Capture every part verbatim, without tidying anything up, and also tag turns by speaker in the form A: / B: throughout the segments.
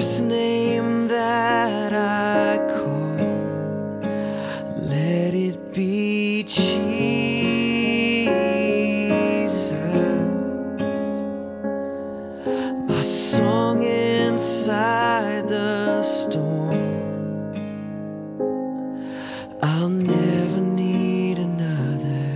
A: first name that I call, let it be Jesus. My song inside the storm, I'll never need another.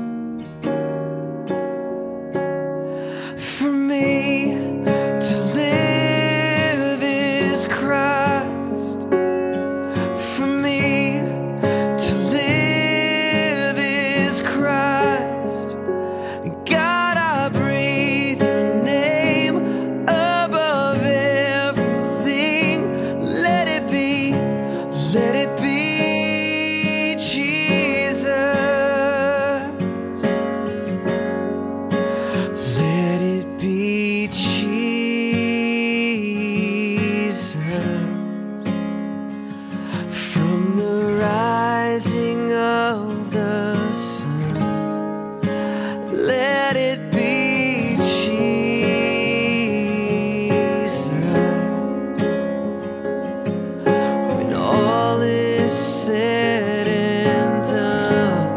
A: For me to live is Christ. For me to live is Christ. God, I breathe your name above everything. Let it be, let it be Jesus. Let it be Jesus. From the rising of the sun, let it be Jesus. When all is said and done,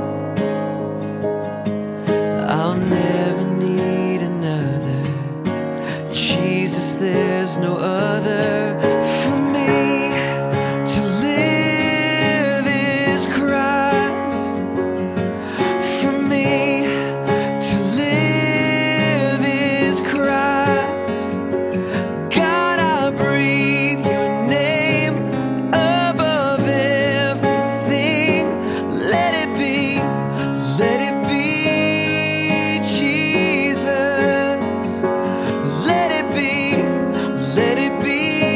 A: I'll never need another. Jesus, there's no other. For me to live is Christ. For me to live is Christ. God, I breathe your name above everything. Let it be, let it be Jesus. Let it be, let it be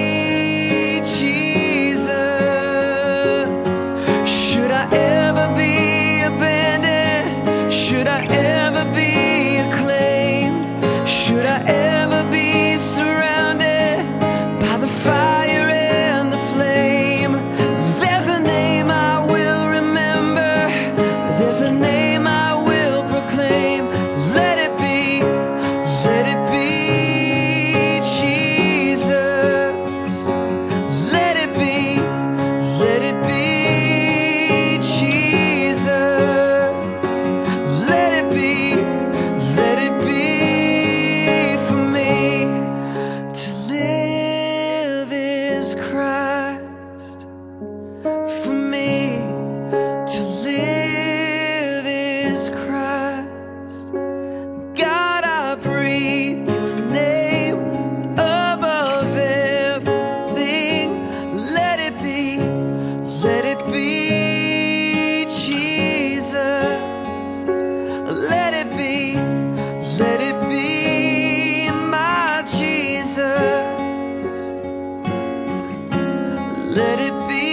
A: Jesus. Should I ever be abandoned? Should I ever be acclaimed? Should I ever be surrounded by the fire and the flame? There's a name I will remember. There's a name I will proclaim. Let it be, let it be Jesus. Let it be, let it be Jesus. Let it be, let it be. For me to live is Christ. For me to live is Christ. God, I breathe your name above everything. Let it be, let it be Jesus. Let it be, let it be my Jesus. Let it be